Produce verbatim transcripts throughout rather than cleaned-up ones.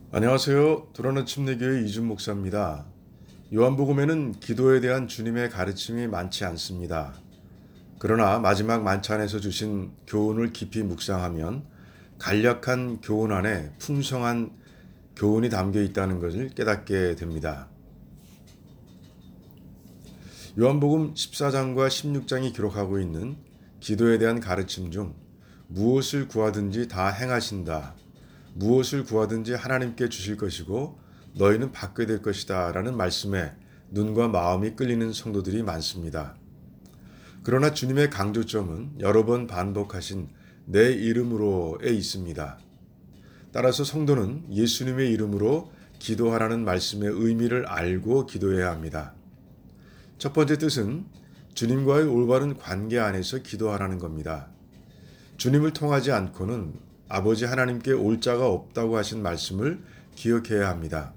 안녕하세요. 도라는 침례교회 이준 목사입니다. 요한복음에는 기도에 대한 주님의 가르침이 많지 않습니다. 그러나 마지막 만찬에서 주신 교훈을 깊이 묵상하면 간략한 교훈 안에 풍성한 교훈이 담겨 있다는 것을 깨닫게 됩니다. 요한복음 십사 장과 십육 장이 기록하고 있는 기도에 대한 가르침 중 무엇을 구하든지 다 행하신다. 무엇을 구하든지 하나님께 주실 것이고 너희는 받게 될 것이다 라는 말씀에 눈과 마음이 끌리는 성도들이 많습니다. 그러나 주님의 강조점은 여러 번 반복하신 내 이름으로에 있습니다. 따라서 성도는 예수님의 이름으로 기도하라는 말씀의 의미를 알고 기도해야 합니다. 첫 번째 뜻은 주님과의 올바른 관계 안에서 기도하라는 겁니다. 주님을 통하지 않고는 아버지 하나님께 올 자가 없다고 하신 말씀을 기억해야 합니다.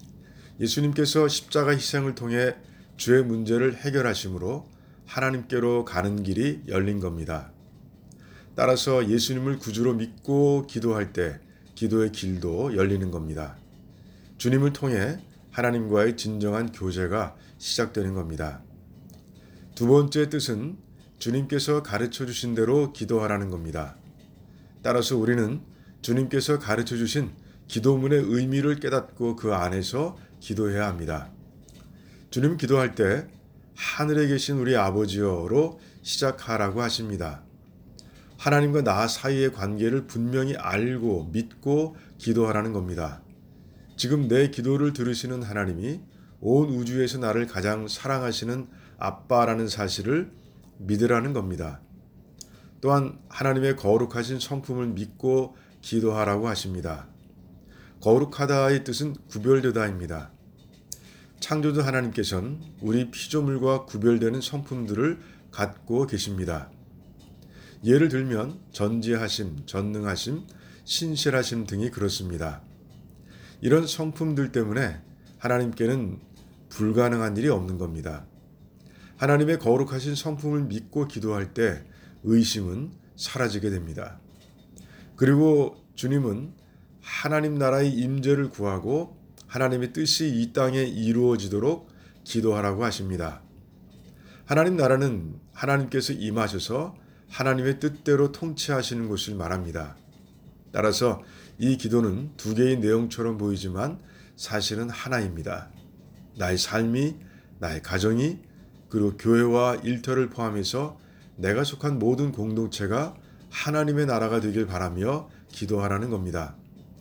예수님께서 십자가 희생을 통해 죄의 문제를 해결하심으로 하나님께로 가는 길이 열린 겁니다. 따라서 예수님을 구주로 믿고 기도할 때 기도의 길도 열리는 겁니다. 주님을 통해 하나님과의 진정한 교제가 시작되는 겁니다. 두 번째 뜻은 주님께서 가르쳐 주신 대로 기도하라는 겁니다. 따라서 우리는 주님께서 가르쳐 주신 기도문의 의미를 깨닫고 그 안에서 기도해야 합니다. 주님 기도할 때 하늘에 계신 우리 아버지여로 시작하라고 하십니다. 하나님과 나 사이의 관계를 분명히 알고 믿고 기도하라는 겁니다. 지금 내 기도를 들으시는 하나님이 온 우주에서 나를 가장 사랑하시는 아빠라는 사실을 믿으라는 겁니다. 또한 하나님의 거룩하신 성품을 믿고 기도하라고 하십니다. 거룩하다의 뜻은 구별되다입니다. 창조주 하나님께서는 우리 피조물과 구별되는 성품들을 갖고 계십니다. 예를 들면 전지하심, 전능하심, 신실하심 등이 그렇습니다. 이런 성품들 때문에 하나님께는 불가능한 일이 없는 겁니다. 하나님의 거룩하신 성품을 믿고 기도할 때 의심은 사라지게 됩니다. 그리고 주님은 하나님 나라의 임재를 구하고 하나님의 뜻이 이 땅에 이루어지도록 기도하라고 하십니다. 하나님 나라는 하나님께서 임하셔서 하나님의 뜻대로 통치하시는 것을 말합니다. 따라서 이 기도는 두 개의 내용처럼 보이지만 사실은 하나입니다. 나의 삶이, 나의 가정이, 그리고 교회와 일터를 포함해서 내가 속한 모든 공동체가 하나님의 나라가 되길 바라며 기도하라는 겁니다.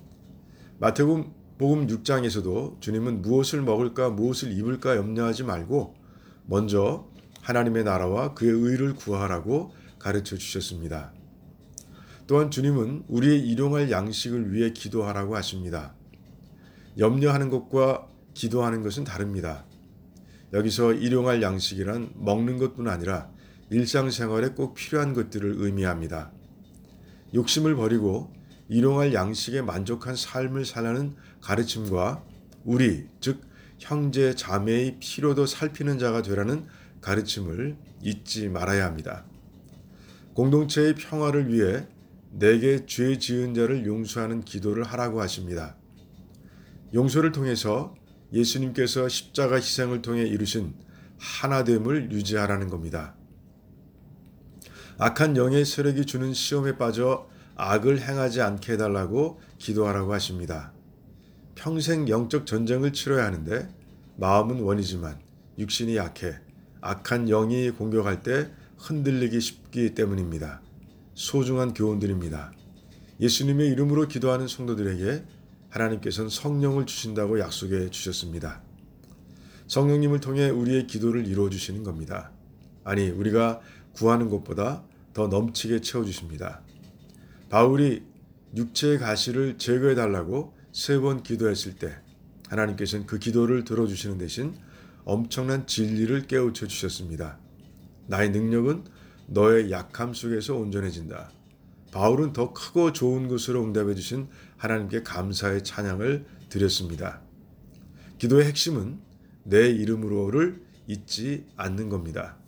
마태복음 육 장에서도 주님은 무엇을 먹을까 무엇을 입을까 염려하지 말고 먼저 하나님의 나라와 그의 의를 구하라고 가르쳐 주셨습니다. 또한 주님은 우리의 일용할 양식을 위해 기도하라고 하십니다. 염려하는 것과 기도하는 것은 다릅니다. 여기서 일용할 양식이란 먹는 것뿐 아니라 일상생활에 꼭 필요한 것들을 의미합니다. 욕심을 버리고 일용할 양식에 만족한 삶을 살라는 가르침과 우리, 즉 형제, 자매의 필요도 살피는 자가 되라는 가르침을 잊지 말아야 합니다. 공동체의 평화를 위해 내게 죄 지은 자를 용서하는 기도를 하라고 하십니다. 용서를 통해서 예수님께서 십자가 희생을 통해 이루신 하나됨을 유지하라는 겁니다. 악한 영의 세력이 주는 시험에 빠져 악을 행하지 않게 해달라고 기도하라고 하십니다. 평생 영적 전쟁을 치러야 하는데 마음은 원이지만 육신이 약해 악한 영이 공격할 때 흔들리기 쉽기 때문입니다. 소중한 교훈들입니다. 예수님의 이름으로 기도하는 성도들에게 하나님께서는 성령을 주신다고 약속해 주셨습니다. 성령님을 통해 우리의 기도를 이루어 주시는 겁니다. 아니, 우리가 구하는 것보다 더 넘치게 채워주십니다. 바울이 육체의 가시를 제거해 달라고 세 번 기도했을 때 하나님께서는 그 기도를 들어주시는 대신 엄청난 진리를 깨우쳐 주셨습니다. 나의 능력은 너의 약함 속에서 온전해진다. 바울은 더 크고 좋은 것으로 응답해 주신 하나님께 감사의 찬양을 드렸습니다. 기도의 핵심은 내 이름으로를 잊지 않는 겁니다.